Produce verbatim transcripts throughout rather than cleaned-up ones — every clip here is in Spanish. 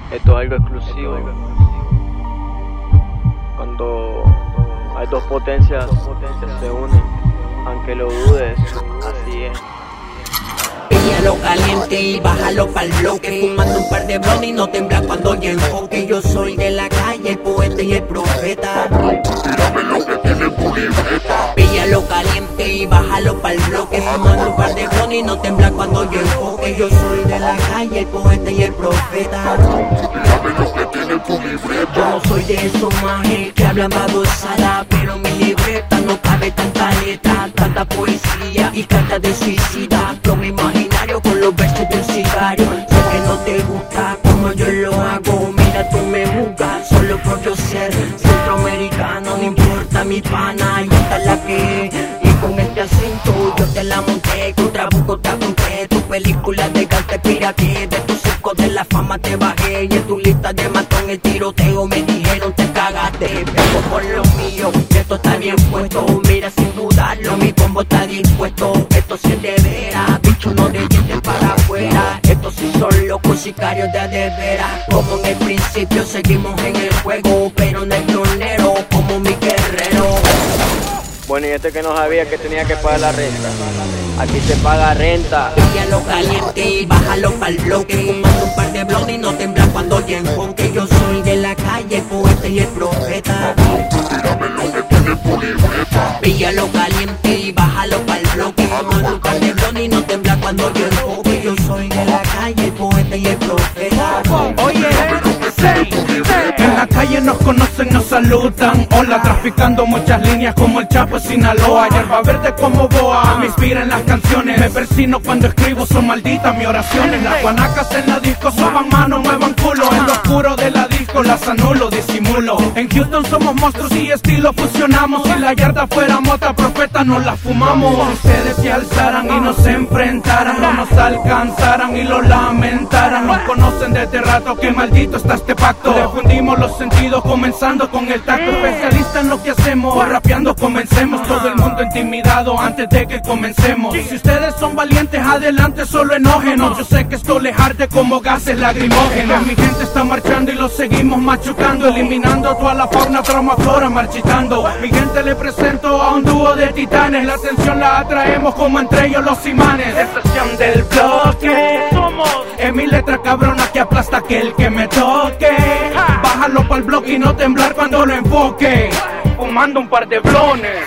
Esto es algo exclusivo. Cuando hay dos potencias que se unen, aunque lo dudes, así es. Píllalo caliente y bájalo pa'l bloque, fumando un par de blondes y no tembla cuando yo enfoque. Yo soy de la calle, el poeta y el profeta. Tírame lo que tiene tu libreta. Píllalo caliente y bájalo pa'l bloque, fumando un par de blondes y no tembla cuando yo enfoque. Yo soy de la calle, el poeta y el profeta. Tírame lo que tiene tu libreta. Yo no soy de esos majes que hablan babosada, pero mi libreta no cabe tanta letra, tanta poesía y cartas de suicida. Flow imaginario con los versos de un sicario. Sé que no te gusta como yo lo hago, mira tú me juzgas solo por yo ser centroamericano. No importa mi pana, y esta es la que es. Y con este acento yo te la monté, contra buco te apunté. Tu película de arte pirate, de tu circo de la fama te bajé. Y en tu lista de matón el tiroteo me dijeron te cagaste. Vengo por lo mío, esto está bien puesto. Mira sin dudarlo, mi combo está dispuesto. Esto sí es de veras, bicho no de dientes para afuera. Estos sí son locos sicarios de a de veras. Como en el principio seguimos en el juego, pero en el torneo como mi guerrero. Bueno, y este que no sabía que tenía que pagar la renta. Aquí se paga renta. Píllalo caliente y bájalo pa'l bloque, fumando un par de blondes y no tembla cuando yo enfoque. Yo soy de la calle, el poeta y el profeta. Tírame lo que tiene tu libreta. Píllalo caliente y bájalo pa'l bloque, fumando un par de blondes y no tembla cuando yo enfoque. Yo soy de la calle, el poeta y el profeta. Oye, en la calle nos conocen, nos saludan. Hola, traficando muchas líneas como el Chapo Sinaloa. Hierba verde como boa, me inspiran las canciones. Me persino cuando escribo, son malditas mis oraciones. Las guanacas en la disco soban mano, muevan culo. En lo oscuro de la disco las anulo, disimulo. En Houston somos monstruos y estilo fusionamos. Si la yarda fuera mota, profeta nos la fumamos. Si ustedes se alzaran y nos enfrentaran, no nos alcanzaran y lo lamentaran. Nos conocen desde rato, que maldito está este pacto. Defundimos los sentidos comenzando con el tacto. Especialista en lo que hacemos, rapeando comencemos. Todo el mundo intimidado antes de que comencemos. Si ustedes son valientes, adelante, solo enógenos. Yo sé que esto les arde como gases lacrimógenos. Mi gente está marchando y lo seguimos machucando, eliminando toda la fauna, trauma, flora, marchitando. Mi gente le presento a un dúo de titanes. La atención la atraemos como entre ellos los imanes. Estación del bloque, somos en mi letra cabrona que aplasta aquel que me toque. Bájalo pa'l bloque y no temblar cuando lo enfoque, fumando un par de blones.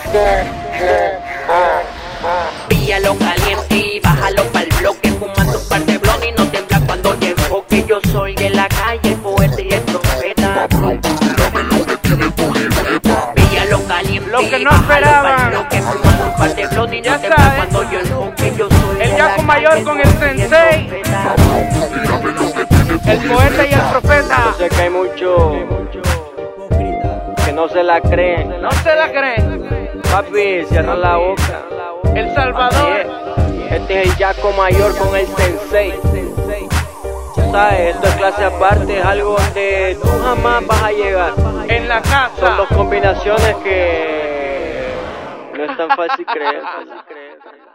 Píllalo caliente y bájalo pa'l bloque, fumando un par de blondes y no tembla cuando yo enfoque. Yo soy de la calle, el poeta y el profeta. Tírame lo que tiene tu libreta. Píllalo caliente Lo que y no bájalo pa'l esperaban. bloque, fumando un par de blondes y Ya no tembla sabes. cuando yo enfoque. Yo soy El de Yaco la Mayor calle, con el el poeta y el sensei. profeta. Tírame lo que tiene tu El poeta y el libreta. profeta. Yo sé que hay mucho que no se la creen. No se la creen. Papi, cierra la boca. El Salvador. Este es el Yaco Mayor con el Sensei. ¿Sabes? Esto es clase aparte, es algo donde tú jamás vas a llegar. En la Son casa. dos combinaciones que no es tan fácil creer. Fácil creer.